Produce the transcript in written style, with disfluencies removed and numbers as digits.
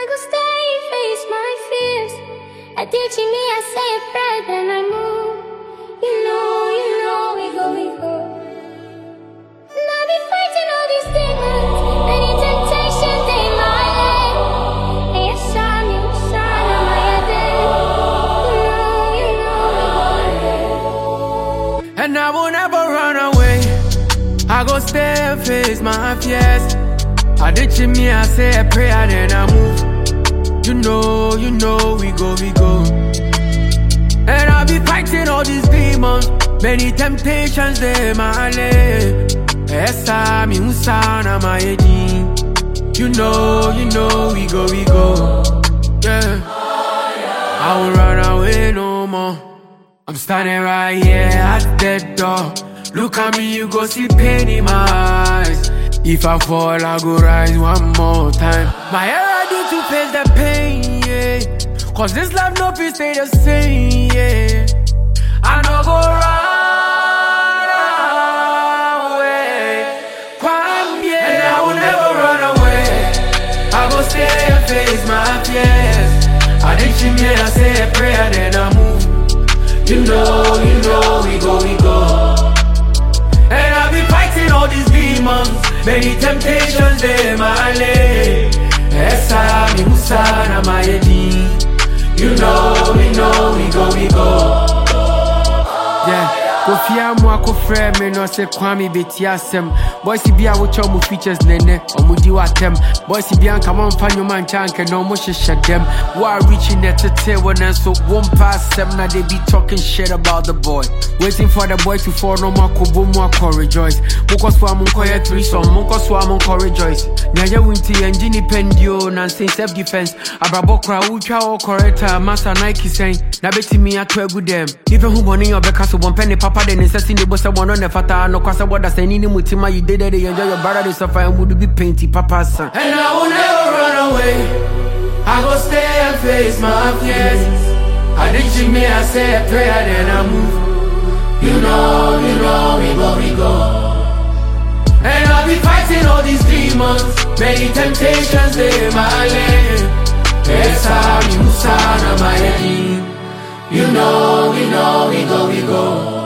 go stay, face my fears. Teaching me, I say a prayer, then I move. You know, we go. Now be fighting all these demons, many temptations in my life. And yes, I'm my day. You know, we go. And I will never run away. I go stay and face my fears. Teaching me, I say a prayer, then I move. You know, we go. And I'll be fighting all these demons, many temptations they my lay. Esa mi usana my edin. You know, we go. Yeah. I won't run away no more. I'm standing right here at the door. Look at me, you go see pain in my eyes. If I fall, I go rise one more time. My hair I do to face the pain, yeah. Cause this life no fit stay the same, yeah. I no go run away, and I will never run away. I go stay and face my fears. Addiction, yeah, I say a prayer, then I move. You know, we go. And I'll be fighting all these demons, many temptations they my lay. Esa mi usana my edin. You know, we go. Yeah. Kofia mwa kofre me no se kwami beti asem. Boys si bia wo chomu features nene omudi watem. Boys si bia nka mo mfa nyoma nchanke no mo hyehyɛ dem. Wa reaching that tete when so one pass them na they be talking shit about the boy. Waiting for the boy to fall no more kobo mo ko rejoice. Mukos for mun koye threesome, mukos for mun ko rejoice. Nya winti engine pendio na say self defense. Abrabo kra utwa o corrector masa Nike sen. Na beti mi ato egu dem. Even who boni obeka so one penny papa then insisting the boss one on the fata no kwasa what that's any mutima you did it they enjoy your brother they suffer and would be painty papa son. And I will never run away. I go stay and face my fears. Addiction me I say a prayer then I move. You know, we go. And I'll be fighting all these demons, many temptations they my lay. Esa mi usana my edin. You know, we go.